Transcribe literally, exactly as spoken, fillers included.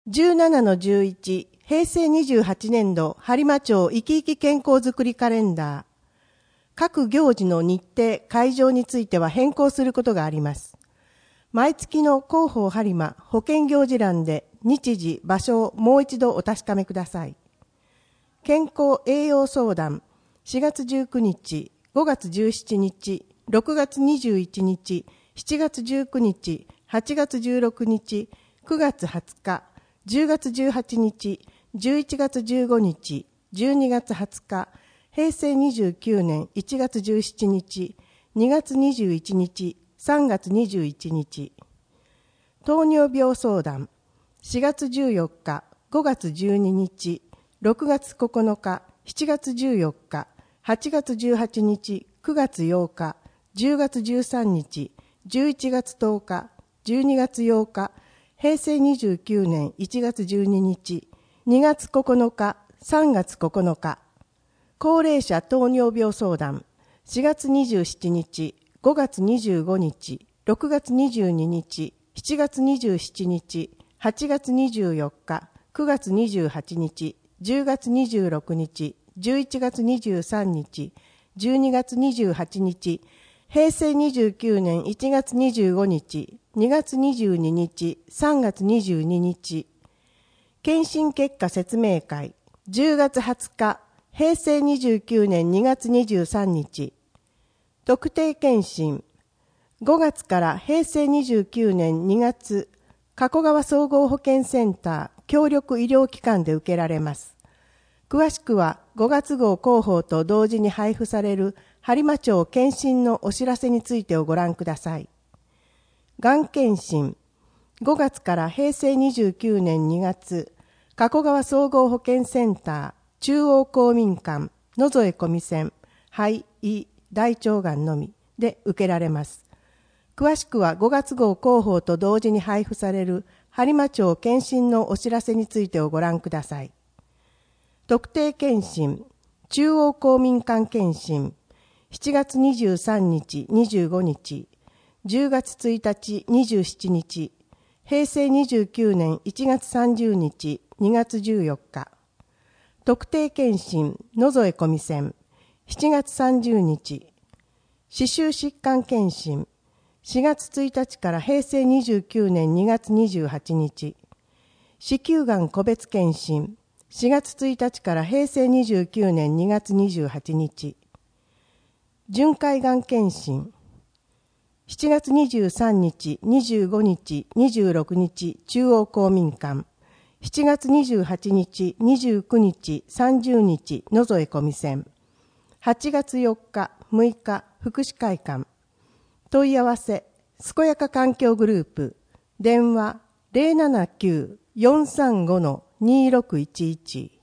じゅうななのじゅういち、平成にじゅうはちねん度播磨町生き生き健康づくりカレンダー。各行事の日程、会場については変更することがあります。毎月の広報播磨保険行事欄で日時、場所をもう一度お確かめください。健康栄養相談、しがつじゅうくにち、ごがつじゅうしちにち、ろくがつにじゅういちにち、しちがつじゅうくにち、はちがつじゅうろくにち、くがつはつか、じゅうがつじゅうはちにち、じゅういちがつじゅうごにち、じゅうにがつはつか、平成にじゅうきゅうねんいちがつじゅうしちにち、にがつにじゅういちにち、さんがつにじゅういちにち。糖尿病相談、しがつじゅうよっか、ごがつじゅうににち、ろくがつここのか、しちがつじゅうよっか、はちがつじゅうはちにち、くがつようか、じゅうがつじゅうさんにち、じゅういちがつとおか、じゅうにがつようか、平成にじゅうきゅうねんいちがつじゅうににち、にがつここのか、さんがつここのか。高齢者糖尿病相談、しがつにじゅうしちにち、ごがつにじゅうごにち、ろくがつにじゅうににち、しちがつにじゅうしちにち、はちがつにじゅうよっか、くがつにじゅうはちにち、じゅうがつにじゅうろくにち、じゅういちがつにじゅうさんにち、じゅうにがつにじゅうはちにち、平成にじゅうきゅうねんいちがつにじゅうごにち、にがつにじゅうににち、さんがつにじゅうににち。検診結果説明会、じゅうがつはつか、平成にじゅうきゅうねんにがつにじゅうさんにち。特定検診、ごがつから平成にじゅうきゅうねんにがつ、加古川総合保健センター協力医療機関で受けられます。詳しくはごがつ号広報と同時に配布される播磨町検診のお知らせについてをご覧ください。がん検診、ごがつから平成にじゅうきゅうねんにがつ、加古川総合保健センター中央公民館野添小見線肺・胃・大腸がんのみで受けられます。詳しくはごがつ号広報と同時に配布される播磨町検診のお知らせについてをご覧ください。特定検診、中央公民館検診、しちがつにじゅうさんにち、にじゅうごにち、じゅうがつついたち、にじゅうしちにち、平成にじゅうきゅうねんいちがつさんじゅうにち、にがつじゅうよっか。特定検診、野添小見線、しちがつさんじゅうにち。歯周疾患検診、しがつついたちから平成にじゅうきゅうねんにがつにじゅうはちにち。子宮がん個別検診、しがつついたちから平成にじゅうきゅうねんにがつにじゅうはちにち。巡回がん検診、しちがつにじゅうさんにち、にじゅうごにち、にじゅうろくにち、中央公民館。しちがつにじゅうはちにち、にじゅうくにち、さんじゅうにち、野添小見線。はちがつよっか、むいか、福祉会館。問い合わせ、すこやか環境グループ。電話、ゼロななきゅう よんさんご にろくいちいち。